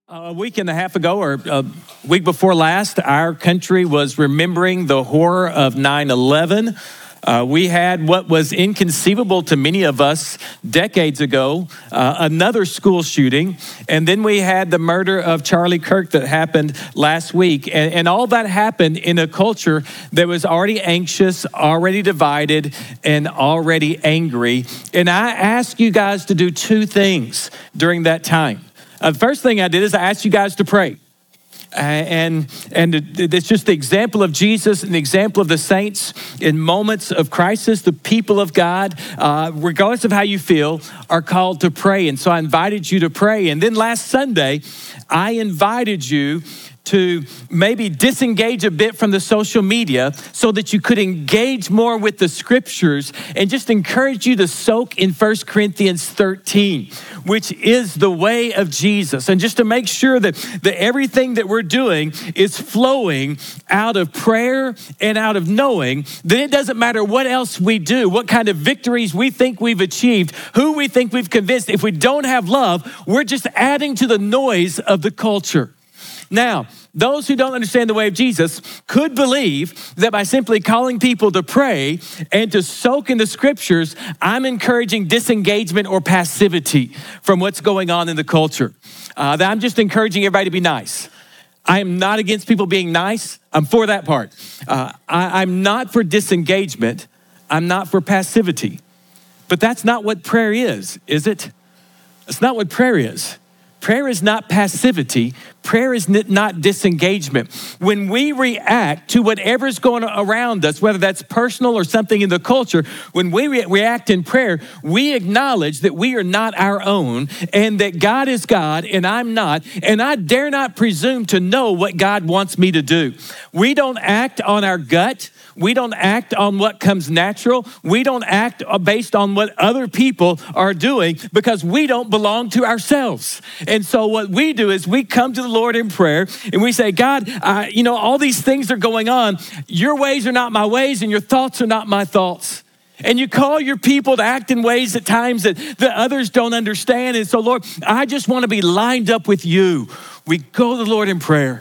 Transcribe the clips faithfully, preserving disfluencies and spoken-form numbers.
A week and a half ago, or a week before last, our country was remembering the horror of nine eleven. Uh, we had what was inconceivable to many of us decades ago, uh, another school shooting. And then we had the murder of Charlie Kirk that happened last week. And, and all that happened in a culture that was already anxious, already divided, and already angry. And I asked you guys to do two things during that time. Uh, the first thing I did is I asked you guys to pray. Uh, and and it's just the example of Jesus and the example of the saints in moments of crisis. The people of God, uh, regardless of how you feel, are called to pray. And so I invited you to pray. And then last Sunday, I invited you to maybe disengage a bit from the social media so that you could engage more with the scriptures, and just encourage you to soak in First Corinthians thirteen, which is the way of Jesus. And just to make sure that, that everything that we're doing is flowing out of prayer and out of knowing that it doesn't matter what else we do, what kind of victories we think we've achieved, who we think we've convinced. If we don't have love, we're just adding to the noise of the culture. Now, those who don't understand the way of Jesus could believe that by simply calling people to pray and to soak in the scriptures, I'm encouraging disengagement or passivity from what's going on in the culture. Uh, that I'm just encouraging everybody to be nice. I am not against people being nice. I'm for that part. Uh, I, I'm not for disengagement. I'm not for passivity. But that's not what prayer is, is it? It's not what prayer is. Prayer is not passivity. Prayer is not disengagement. When we react to whatever's going around us, whether that's personal or something in the culture, when we re- react in prayer, we acknowledge that we are not our own, and that God is God and I'm not, and I dare not presume to know what God wants me to do. We don't act on our gut. We don't act on what comes natural. We don't act based on what other people are doing, because we don't belong to ourselves. And so what we do is we come to the Lord in prayer and we say, God, uh, you know, all these things are going on. Your ways are not my ways and your thoughts are not my thoughts. And you call your people to act in ways at times that, that others don't understand. And so, Lord, I just want to be lined up with you. We go to the Lord in prayer.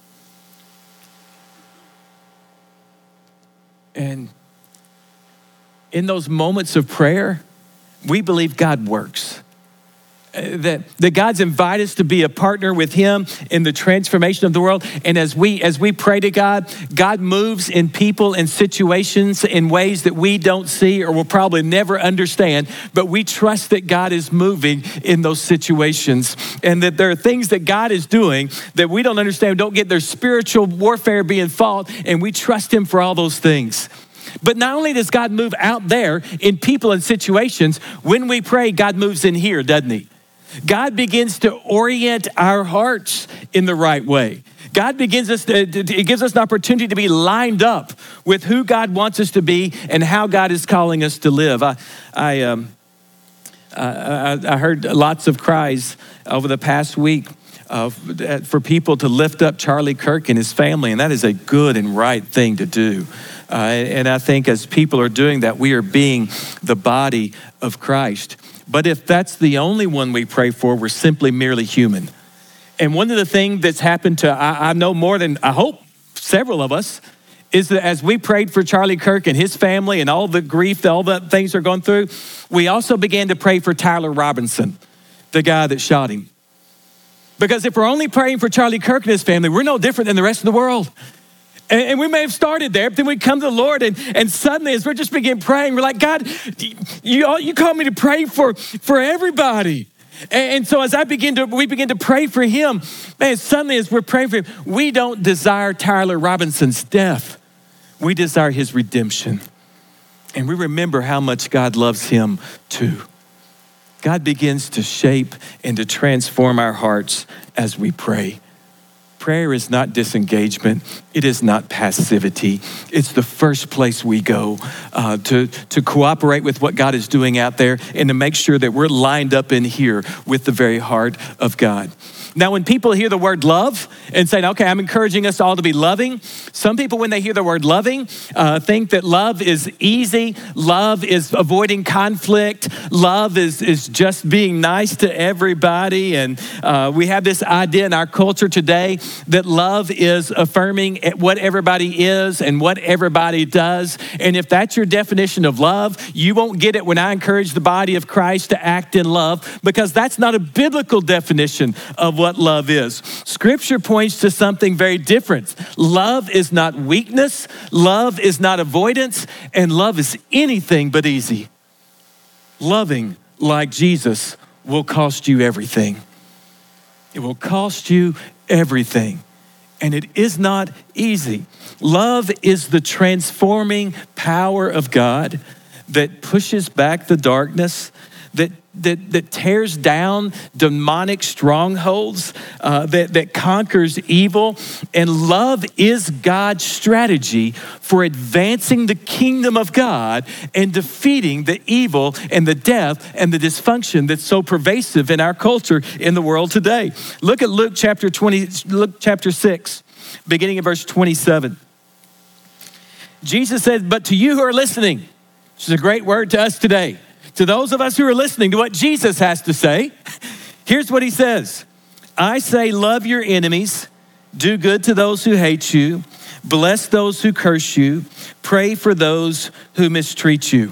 And in those moments of prayer, we believe God works. That, that God's invited us to be a partner with him in the transformation of the world. And as we as we pray to God, God moves in people and situations in ways that we don't see or will probably never understand. But we trust that God is moving in those situations, and that there are things that God is doing that we don't understand, don't get their spiritual warfare being fought, and we trust him for all those things. But not only does God move out there in people and situations, when we pray, God moves in here, doesn't he? God begins to orient our hearts in the right way. God begins us to, it gives us an opportunity to be lined up with who God wants us to be and how God is calling us to live. I, I, um, I, I heard lots of cries over the past week uh, for people to lift up Charlie Kirk and his family, and that is a good and right thing to do. Uh, and I think as people are doing that, we are being the body of Christ. But if that's the only one we pray for, we're simply merely human. And one of the things that's happened to, I, I know more than, I hope, several of us, is that as we prayed for Charlie Kirk and his family and all the grief, all the things they're going through, we also began to pray for Tyler Robinson, the guy that shot him. Because if we're only praying for Charlie Kirk and his family, we're no different than the rest of the world. And, and we may have started there, but then we come to the Lord, and, and suddenly as we just begin praying, we're like, God, you, you call me to pray for, for everybody. And, and so as I begin to, we begin to pray for him, man, suddenly as we're praying for him, we don't desire Tyler Robinson's death. We desire his redemption. And we remember how much God loves him too. God begins to shape and to transform our hearts as we pray. Prayer is not disengagement. It is not passivity. It's the first place we go uh, to, to cooperate with what God is doing out there, and to make sure that we're lined up in here with the very heart of God. Now, when people hear the word love and saying, okay, I'm encouraging us all to be loving. Some people, when they hear the word loving, uh, think that love is easy. Love is avoiding conflict. Love is, is just being nice to everybody. And uh, we have this idea in our culture today that love is affirming what everybody is and what everybody does. And if that's your definition of love, you won't get it when I encourage the body of Christ to act in love, because that's not a biblical definition of what love is. Scripture points to something very different. Love is not weakness. Love is not avoidance. And love is anything but easy. Loving like Jesus will cost you everything. It will cost you everything. And it is not easy. Love is the transforming power of God that pushes back the darkness, that that, that tears down demonic strongholds, uh, that, that conquers evil. And love is God's strategy for advancing the kingdom of God and defeating the evil and the death and the dysfunction that's so pervasive in our culture in the world today. Look at Luke chapter twenty, Luke chapter six, beginning in verse twenty-seven. Jesus said, but to you who are listening, which is a great word to us today, to those of us who are listening to what Jesus has to say, here's what he says. I say, love your enemies, do good to those who hate you, bless those who curse you, pray for those who mistreat you.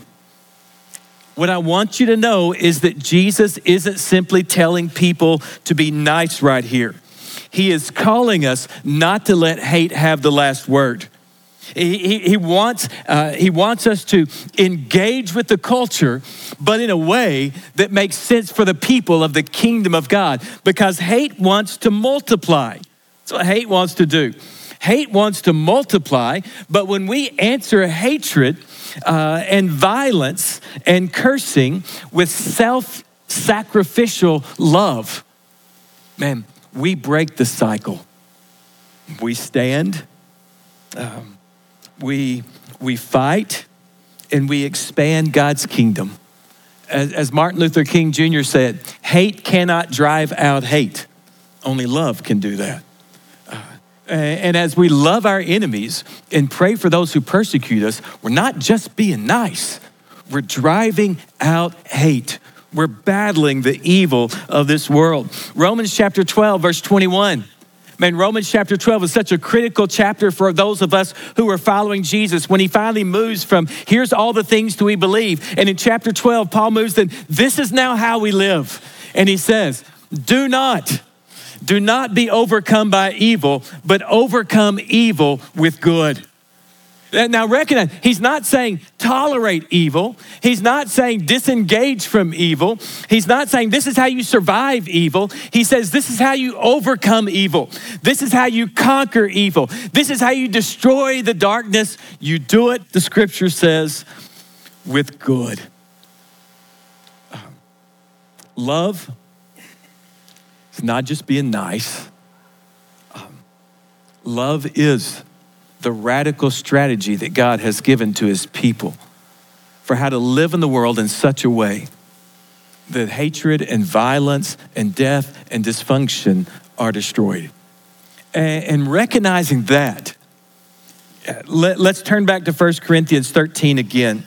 What I want you to know is that Jesus isn't simply telling people to be nice right here. He is calling us not to let hate have the last word. He, he, he, wants, uh, he wants us to engage with the culture, but in a way that makes sense for the people of the kingdom of God, because hate wants to multiply. That's what hate wants to do. Hate wants to multiply, but when we answer hatred uh, and violence and cursing with self-sacrificial love, man, we break the cycle. We stand. Um, We, we fight and we expand God's kingdom. As, as Martin Luther King Junior said, hate cannot drive out hate. Only love can do that. Uh, and as we love our enemies and pray for those who persecute us, we're not just being nice. We're driving out hate. We're battling the evil of this world. Romans chapter twelve, verse twenty-one. Man, Romans chapter twelve is such a critical chapter for those of us who are following Jesus when he finally moves from here's all the things that we believe. And in chapter twelve, Paul moves to this is now how we live. And he says, do not, do not be overcome by evil, but overcome evil with good. Now recognize, he's not saying tolerate evil. He's not saying disengage from evil. He's not saying this is how you survive evil. He says this is how you overcome evil. This is how you conquer evil. This is how you destroy the darkness. You do it, the scripture says, with good. Um, love is not just being nice. Um, love is the radical strategy that God has given to his people for how to live in the world in such a way that hatred and violence and death and dysfunction are destroyed. And recognizing that, let's turn back to First Corinthians thirteen again.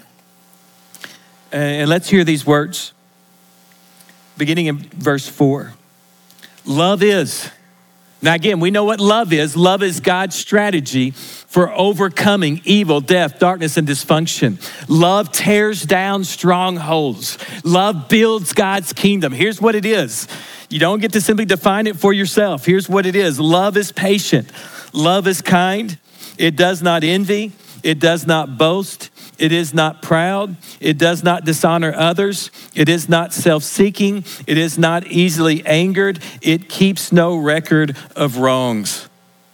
And let's hear these words, beginning in verse four. Love is. Now again, we know what love is. Love is God's strategy for overcoming evil, death, darkness, and dysfunction. Love tears down strongholds. Love builds God's kingdom. Here's what it is. You don't get to simply define it for yourself. Here's what it is. Love is patient. Love is kind. It does not envy. It does not boast. It is not proud. It does not dishonor others. It is not self-seeking. It is not easily angered. It keeps no record of wrongs.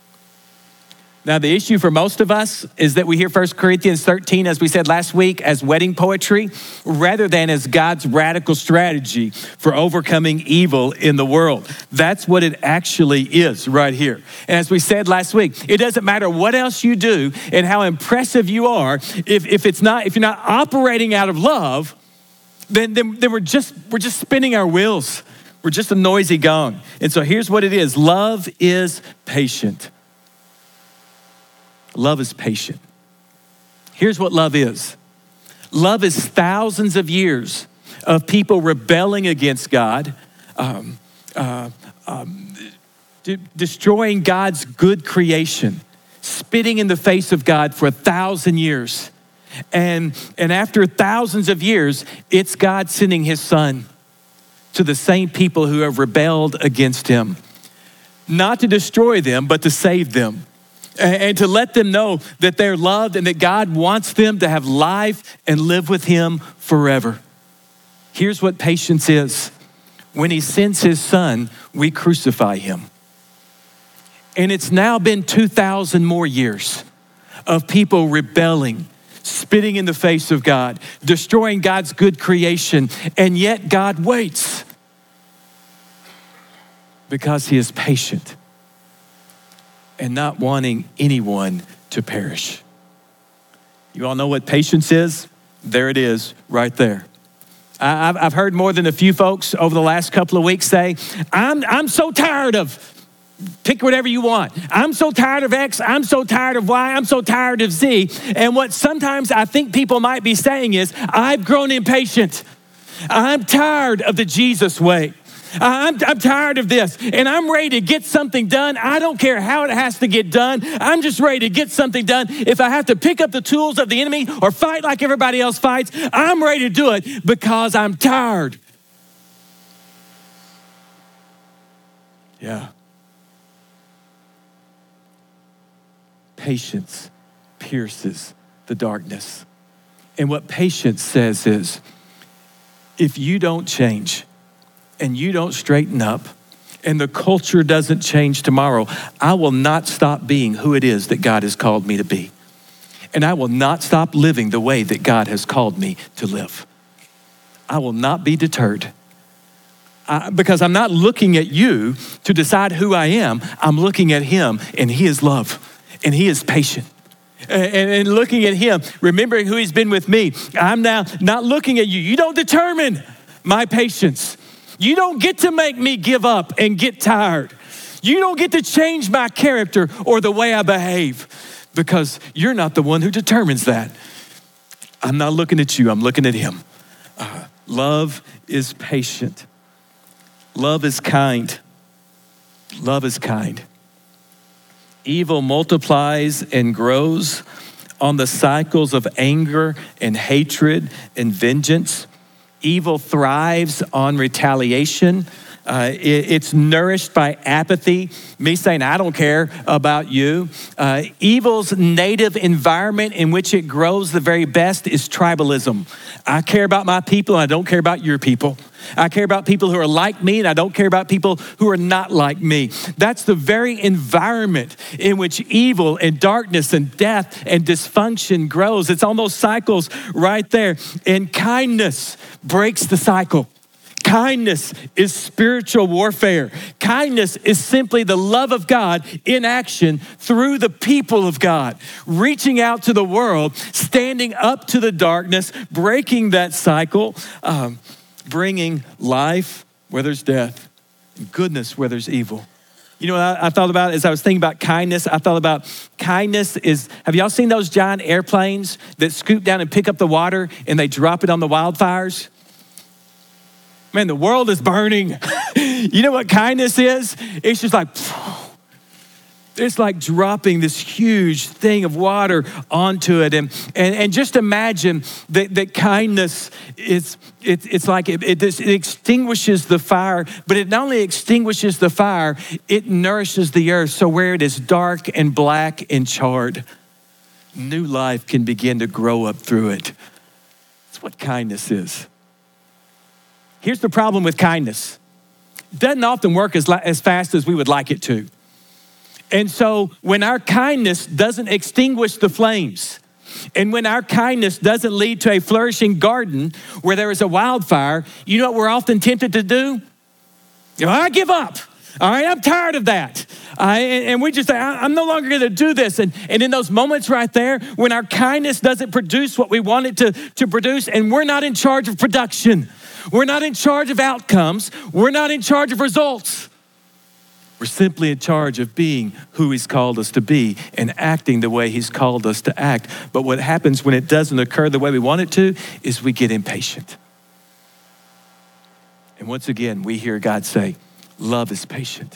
Now, the issue for most of us is that we hear First Corinthians thirteen, as we said last week, as wedding poetry, rather than as God's radical strategy for overcoming evil in the world. That's what it actually is right here. And as we said last week, it doesn't matter what else you do and how impressive you are, if, if it's not, if you're not operating out of love, then, then, then we're just we're just spinning our wheels. We're just a noisy gong. And so here's what it is. Love is patient. Love is patient. Here's what love is. Love is thousands of years of people rebelling against God, um, uh, um, de- destroying God's good creation, spitting in the face of God for a thousand years. And, and after thousands of years, it's God sending his son to the same people who have rebelled against him, not to destroy them, but to save them and, and to let them know that they're loved and that God wants them to have life and live with him forever. Here's what patience is. When he sends his son, we crucify him. And it's now been two thousand more years of people rebelling, spitting in the face of God, destroying God's good creation, and yet God waits because he is patient and not wanting anyone to perish. You all know what patience is? There it is, right there. I- I've heard more than a few folks over the last couple of weeks say, I'm, I'm so tired of, pick whatever you want. I'm so tired of X, I'm so tired of Y, I'm so tired of Z. And what sometimes I think people might be saying is, I've grown impatient. I'm tired of the Jesus way. I'm, I'm tired of this, and I'm ready to get something done. I don't care how it has to get done. I'm just ready to get something done. If I have to pick up the tools of the enemy or fight like everybody else fights, I'm ready to do it because I'm tired. Yeah. Patience pierces the darkness. And what patience says is, if you don't change and you don't straighten up and the culture doesn't change tomorrow, I will not stop being who it is that God has called me to be. And I will not stop living the way that God has called me to live. I will not be deterred. I, because I'm not looking at you to decide who I am. I'm looking at him, and he is love. And he is patient. And, and looking at him, remembering who he's been with me, I'm now not looking at you. You don't determine my patience. You don't get to make me give up and get tired. You don't get to change my character or the way I behave, because you're not the one who determines that. I'm not looking at you, I'm looking at him. Uh, love is patient. Love is kind. Love is kind. Evil multiplies and grows on the cycles of anger and hatred and vengeance. Evil thrives on retaliation. Uh, it, it's nourished by apathy, me saying, I don't care about you. Uh, evil's native environment in which it grows the very best is tribalism. I care about my people and I don't care about your people. I care about people who are like me and I don't care about people who are not like me. That's the very environment in which evil and darkness and death and dysfunction grows. It's on those cycles right there. And kindness breaks the cycle. Kindness is spiritual warfare. Kindness is simply the love of God in action through the people of God, reaching out to the world, standing up to the darkness, breaking that cycle, um, bringing life where there's death, and goodness where there's evil. You know what I, I thought about as I was thinking about kindness? I thought about kindness is, have y'all seen those giant airplanes that scoop down and pick up the water and they drop it on the wildfires? Man, the world is burning. You know what kindness is? It's just like, it's like dropping this huge thing of water onto it. And, and, and just imagine that, that kindness is, it, it's like it, it, it extinguishes the fire, but it not only extinguishes the fire, it nourishes the earth. So where it is dark and black and charred, new life can begin to grow up through it. That's what kindness is. Here's the problem with kindness. It doesn't often work as, as fast as we would like it to. And so when our kindness doesn't extinguish the flames, and when our kindness doesn't lead to a flourishing garden where there is a wildfire, you know what we're often tempted to do? You know, I give up. All right, I'm tired of that. Uh, and, and we just say, I'm no longer going to do this. And, and in those moments right there, when our kindness doesn't produce what we want it to, to produce, and we're not in charge of production, We're not in charge of outcomes. We're not in charge of results. We're simply in charge of being who he's called us to be and acting the way he's called us to act. But what happens when it doesn't occur the way we want it to is we get impatient. And once again, we hear God say, love is patient.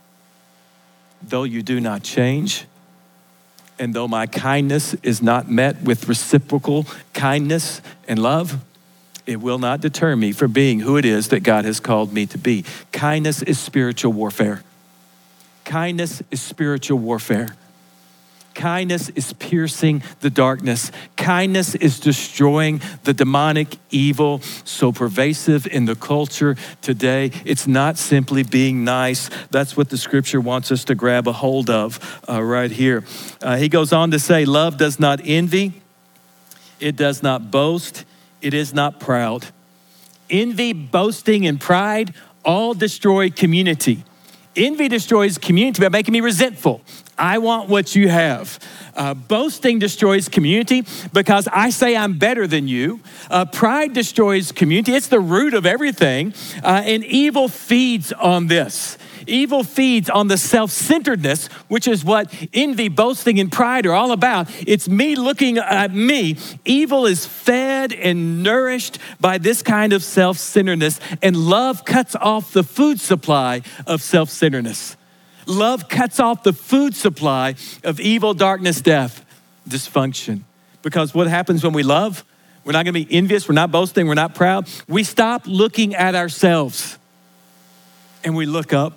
Though you do not change, and though my kindness is not met with reciprocal kindness and love, it will not deter me from being who it is that God has called me to be. Kindness is spiritual warfare. Kindness is spiritual warfare. Kindness is piercing the darkness. Kindness is destroying the demonic evil so pervasive in the culture today. It's not simply being nice. That's what the scripture wants us to grab a hold of uh, right here. Uh, he goes on to say, love does not envy. It does not boast. It is not proud. Envy, boasting, and pride all destroy community. Envy destroys community by making me resentful. I want what you have. Uh, boasting destroys community because I say I'm better than you. Uh, pride destroys community. It's the root of everything. Uh, and evil feeds on this. Evil feeds on the self-centeredness, which is what envy, boasting, and pride are all about. It's me looking at me. Evil is fed and nourished by this kind of self-centeredness, and love cuts off the food supply of self-centeredness. Love cuts off the food supply of evil, darkness, death, dysfunction. Because what happens when we love? We're not gonna be envious, we're not boasting, we're not proud. We stop looking at ourselves and we look up.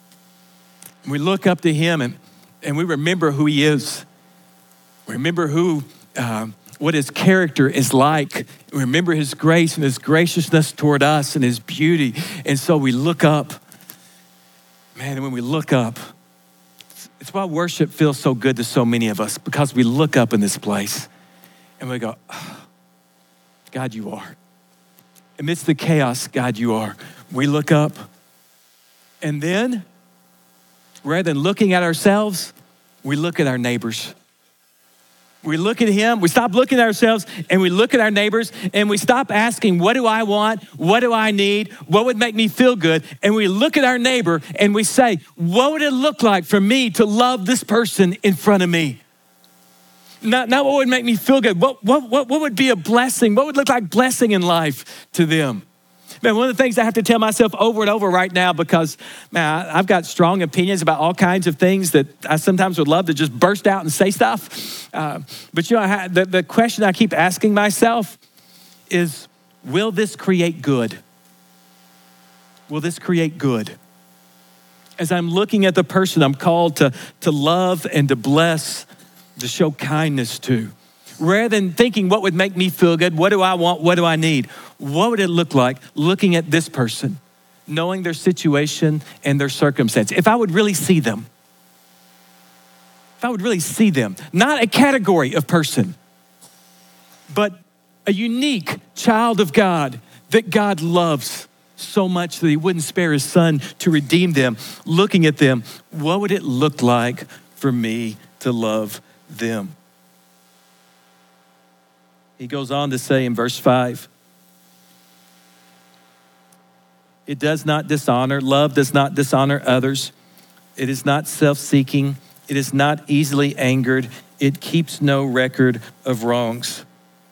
We look up to him and, and we remember who he is. We remember who, um, what his character is like. We remember his grace and his graciousness toward us and his beauty. And so we look up. Man, and when we look up, it's why worship feels so good to so many of us, because we look up in this place and we go, oh, God, you are. Amidst the chaos, God, you are. We look up, and then rather than looking at ourselves, we look at our neighbors. We look at him, we stop looking at ourselves and we look at our neighbors and we stop asking, what do I want? What do I need? What would make me feel good? And we look at our neighbor and we say, what would it look like for me to love this person in front of me? Not, not what would make me feel good. What, what, what, what would be a blessing? What would look like blessing in life to them? Man, one of the things I have to tell myself over and over right now, because, man, I've got strong opinions about all kinds of things that I sometimes would love to just burst out and say stuff. Uh, but, you know, I, the, the question I keep asking myself is, will this create good? Will this create good? As I'm looking at the person I'm called to, to love and to bless, to show kindness to, rather than thinking what would make me feel good, what do I want, what do I need? What would it look like looking at this person, knowing their situation and their circumstance? If I would really see them, if I would really see them, not a category of person, but a unique child of God that God loves so much that he wouldn't spare his son to redeem them, looking at them, what would it look like for me to love them? He goes on to say in verse five, it does not dishonor, love does not dishonor others. It is not self-seeking. It is not easily angered. It keeps no record of wrongs.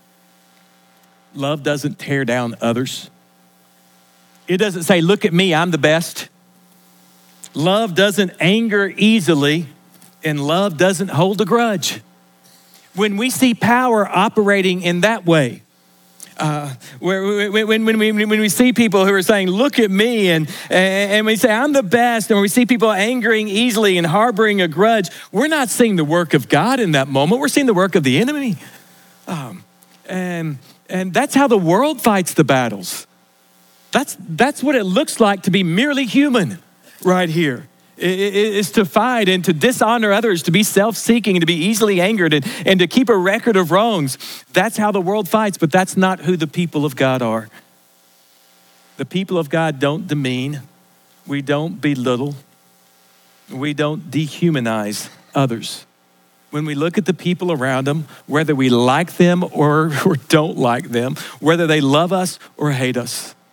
Love doesn't tear down others. It doesn't say, look at me, I'm the best. Love doesn't anger easily, and love doesn't hold a grudge. When we see power operating in that way, uh, when, when, when, we, when we see people who are saying, look at me, and, and we say, I'm the best, and when we see people angering easily and harboring a grudge, we're not seeing the work of God in that moment. We're seeing the work of the enemy. Um, and, and that's how the world fights the battles. That's, that's what it looks like to be merely human right here. Is to fight and to dishonor others, to be self-seeking, and to be easily angered, and, and to keep a record of wrongs. That's how the world fights, but that's not who the people of God are. The people of God don't demean. We don't belittle. We don't dehumanize others. When we look at the people around them, whether we like them or, or don't like them, whether they love us or hate us,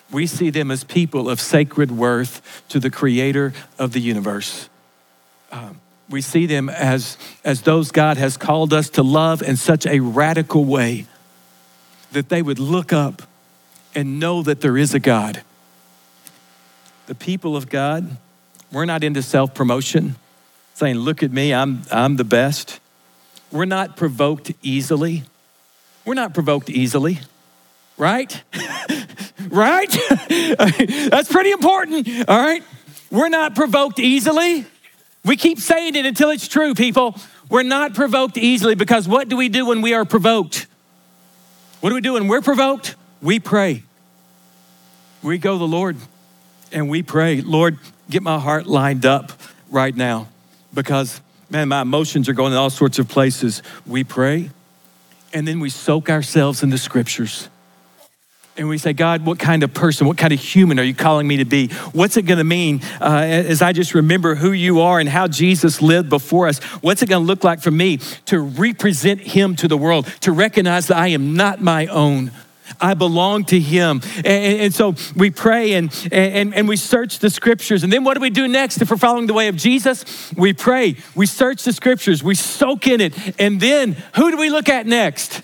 We see them as people of sacred worth to the creator of the universe. Um, we see them as, as those God has called us to love in such a radical way that they would look up and know that there is a God. The people of God, we're not into self-promotion, saying, look at me, I'm, I'm the best. We're not provoked easily. We're not provoked easily, right? Right? That's pretty important, all right? We're not provoked easily. We keep saying it until it's true, people. We're not provoked easily because what do we do when we are provoked? What do we do when we're provoked? We pray. We go to the Lord and we pray, Lord, get my heart lined up right now because, man, my emotions are going in all sorts of places. We pray and then we soak ourselves in the scriptures. And we say, God, what kind of person, what kind of human are you calling me to be? What's it gonna mean uh, as I just remember who you are and how Jesus lived before us? What's it gonna look like for me to represent him to the world, to recognize that I am not my own. I belong to him. And, and so we pray and, and, and we search the scriptures. And then what do we do next if we're following the way of Jesus? We pray, we search the scriptures, we soak in it. And then who do we look at next?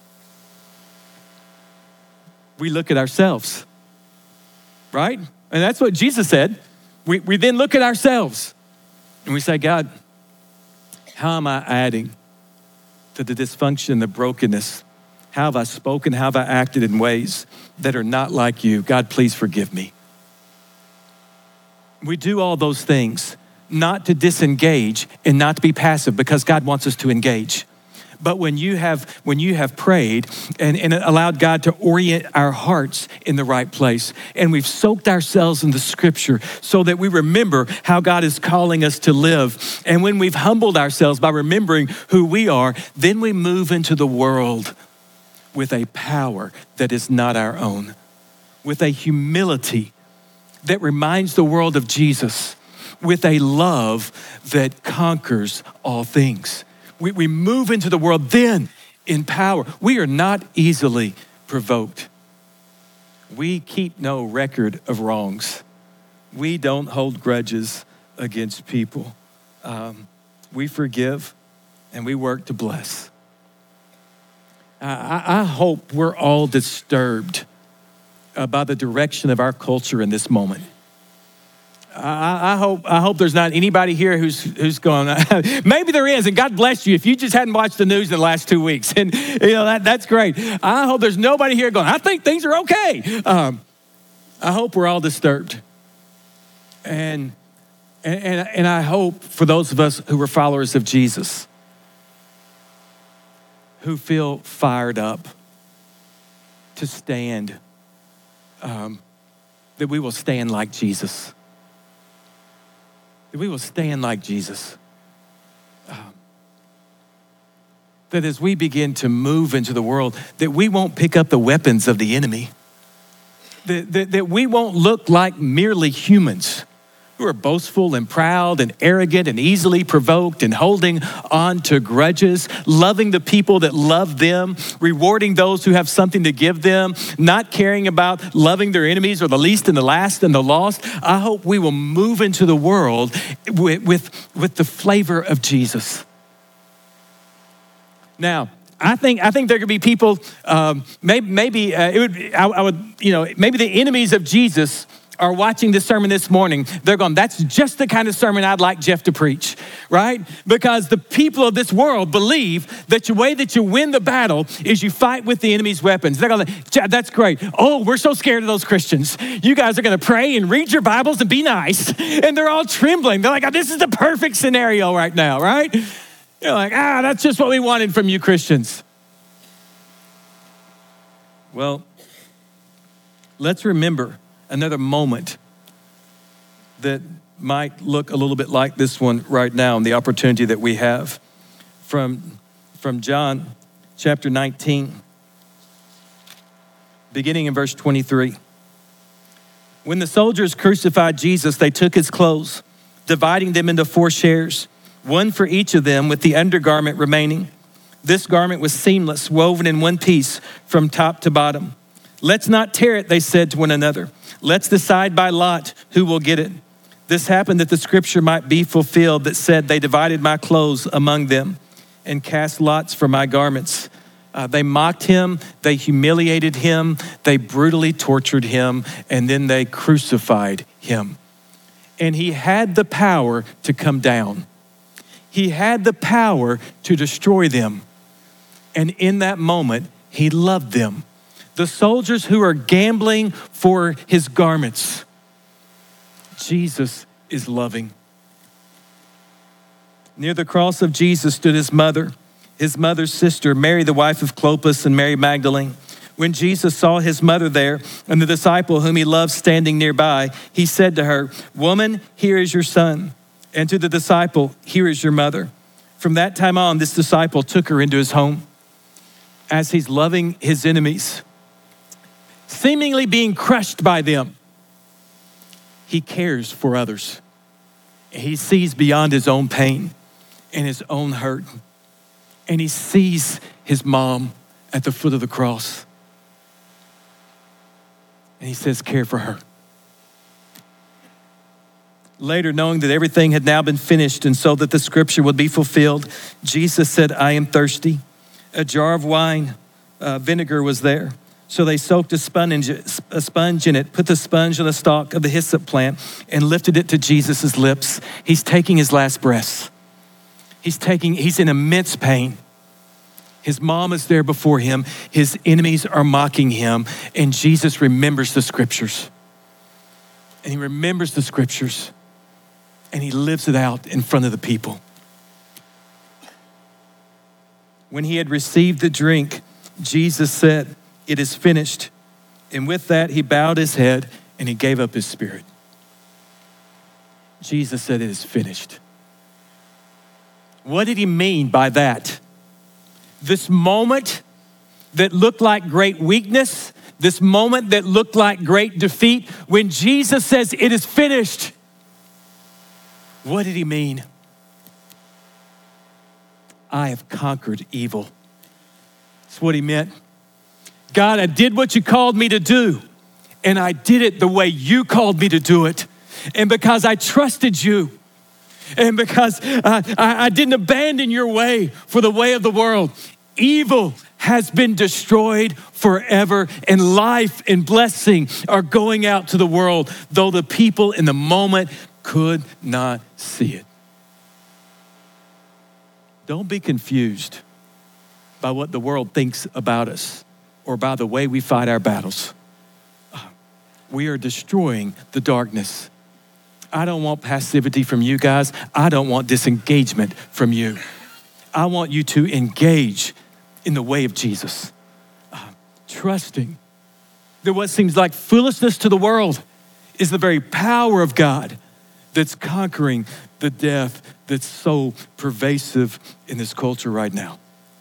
We look at ourselves, right? And that's what Jesus said. We, we then look at ourselves and we say, God, how am I adding to the dysfunction, the brokenness? How have I spoken? How have I acted in ways that are not like you? God, please forgive me. We do all those things not to disengage and not to be passive because God wants us to engage. But when you have when you have prayed and, and allowed God to orient our hearts in the right place, and we've soaked ourselves in the scripture so that we remember how God is calling us to live. And when we've humbled ourselves by remembering who we are, then we move into the world with a power that is not our own, with a humility that reminds the world of Jesus, with a love that conquers all things. We, we move into the world then in power. We are not easily provoked. We keep no record of wrongs. We don't hold grudges against people. Um, we forgive and we work to bless. I, I hope we're all disturbed uh, by the direction of our culture in this moment. I, I hope I hope there's not anybody here who's who's going, maybe there is, and God bless you if you just hadn't watched the news in the last two weeks. And you know, that, that's great. I hope there's nobody here going, I think things are okay. Um, I hope we're all disturbed. And, and, and I hope for those of us who are followers of Jesus, who feel fired up to stand, um, that we will stand like Jesus. That we will stand like Jesus. Um, that as we begin to move into the world, that we won't pick up the weapons of the enemy. That, that, that we won't look like merely humans who are boastful and proud and arrogant and easily provoked and holding on to grudges, loving the people that love them, rewarding those who have something to give them, not caring about loving their enemies or the least and the last and the lost. I hope we will move into the world with, with, with the flavor of Jesus. Now, I think I think there could be people. Um, maybe maybe uh, it would. I, I would. You know, maybe the enemies of Jesus are watching this sermon this morning. They're going, that's just the kind of sermon I'd like Jeff to preach, right? Because the people of this world believe that the way that you win the battle is you fight with the enemy's weapons. They're going, that's great. Oh, we're so scared of those Christians. You guys are going to pray and read your Bibles and be nice. And they're all trembling. They're like, oh, this is the perfect scenario right now, right? You're like, ah, that's just what we wanted from you Christians. Well, let's remember another moment that might look a little bit like this one right now and the opportunity that we have from, from John chapter nineteen, beginning in verse twenty-three. When the soldiers crucified Jesus, they took his clothes, dividing them into four shares, one for each of them with the undergarment remaining. This garment was seamless, woven in one piece from top to bottom. Let's not tear it, they said to one another. Let's decide by lot who will get it. This happened that the scripture might be fulfilled that said, they divided my clothes among them and cast lots for my garments. Uh, they mocked him, they humiliated him, they brutally tortured him, and then they crucified him. And he had the power to come down. He had the power to destroy them. And in that moment, he loved them. The soldiers who are gambling for his garments, Jesus is loving. Near the cross of Jesus stood his mother, his mother's sister, Mary, the wife of Clopas, and Mary Magdalene. When Jesus saw his mother there and the disciple whom he loved standing nearby, he said to her, "Woman, here is your son." And to the disciple, "Here is your mother." From that time on, this disciple took her into his home. As he's loving his enemies, seemingly being crushed by them, he cares for others. He sees beyond his own pain and his own hurt. And he sees his mom at the foot of the cross. And he says, care for her. Later, knowing that everything had now been finished and so that the scripture would be fulfilled, Jesus said, I am thirsty. A jar of wine, uh, vinegar was there. So they soaked a sponge, a sponge in it, put the sponge on the stalk of the hyssop plant and lifted it to Jesus' lips. He's taking his last breaths. He's taking, he's in immense pain. His mom is there before him. His enemies are mocking him. And Jesus remembers the scriptures. And he remembers the scriptures. And he lives it out in front of the people. When he had received the drink, Jesus said, it is finished. And with that, he bowed his head and he gave up his spirit. Jesus said, it is finished. What did he mean by that? This moment that looked like great weakness, this moment that looked like great defeat, when Jesus says, it is finished, what did he mean? I have conquered evil. That's what he meant. God, I did what you called me to do, and I did it the way you called me to do it. And because I trusted you, and because I, I, I didn't abandon your way for the way of the world, evil has been destroyed forever, and life and blessing are going out to the world, though the people in the moment could not see it. Don't be confused by what the world thinks about us or by the way we fight our battles. We are destroying the darkness. I don't want passivity from you guys. I don't want disengagement from you. I want you to engage in the way of Jesus, uh, trusting that what seems like foolishness to the world is the very power of God that's conquering the death that's so pervasive in this culture right now.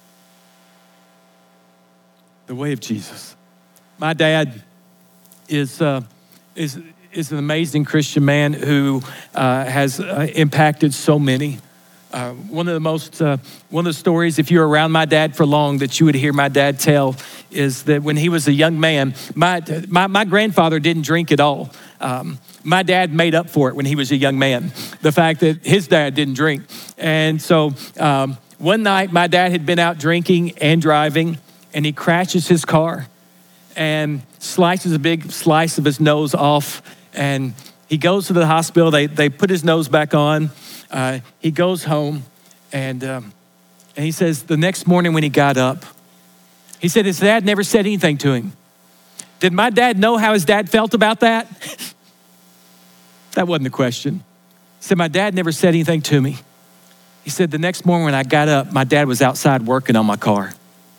The way of Jesus. My dad is uh, is is an amazing Christian man who uh, has uh, impacted so many. Uh, one of the most, uh, one of the stories, if you're around my dad for long, that you would hear my dad tell is that when he was a young man, my my, my grandfather didn't drink at all. Um, my dad made up for it when he was a young man, the fact that his dad didn't drink. And so um, one night, my dad had been out drinking and driving, and he crashes his car and slices a big slice of his nose off. And he goes to the hospital. They they put his nose back on. Uh, he goes home, and um, and he says the next morning when he got up, he said his dad never said anything to him. Did my dad know how his dad felt about that? That wasn't the question. He said, my dad never said anything to me. He said, the next morning when I got up, my dad was outside working on my car.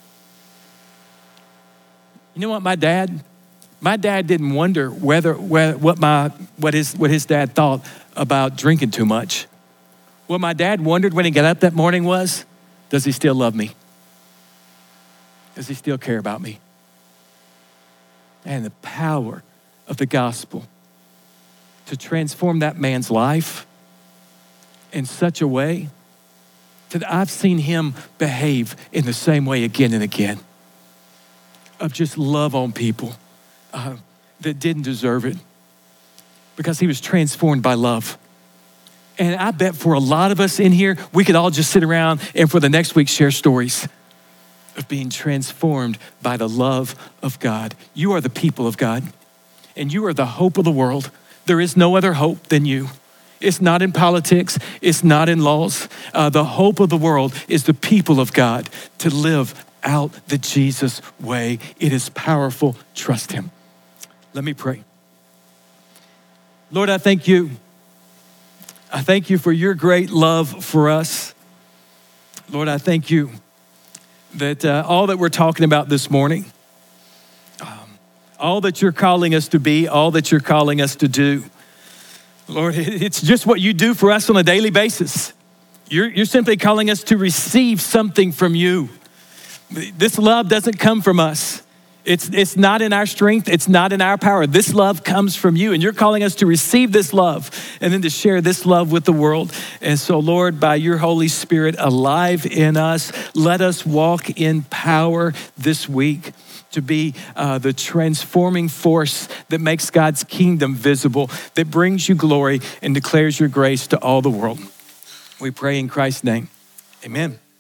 You know what, my dad? My dad didn't wonder whether, whether what my what his what his dad thought about drinking too much. What my dad wondered when he got up that morning was, does he still love me? Does he still care about me? And the power of the gospel to transform that man's life in such a way that I've seen him behave in the same way again and again, of just love on people, uh, that didn't deserve it because he was transformed by love. And I bet for a lot of us in here, we could all just sit around and for the next week share stories of being transformed by the love of God. You are the people of God, and you are the hope of the world. There is no other hope than you. It's not in politics. It's not in laws. Uh, the hope of the world is the people of God to live out the Jesus way. It is powerful. Trust him. Let me pray. Lord, I thank you. I thank you for your great love for us. Lord, I thank you that uh, all that we're talking about this morning, um, all that you're calling us to be, all that you're calling us to do, Lord, it's just what you do for us on a daily basis. You're, you're simply calling us to receive something from you. This love doesn't come from us. It's, it's not in our strength. It's not in our power. This love comes from you, and you're calling us to receive this love and then to share this love with the world. And so, Lord, by your Holy Spirit alive in us, let us walk in power this week to be uh, the transforming force that makes God's kingdom visible, that brings you glory and declares your grace to all the world. We pray in Christ's name. Amen.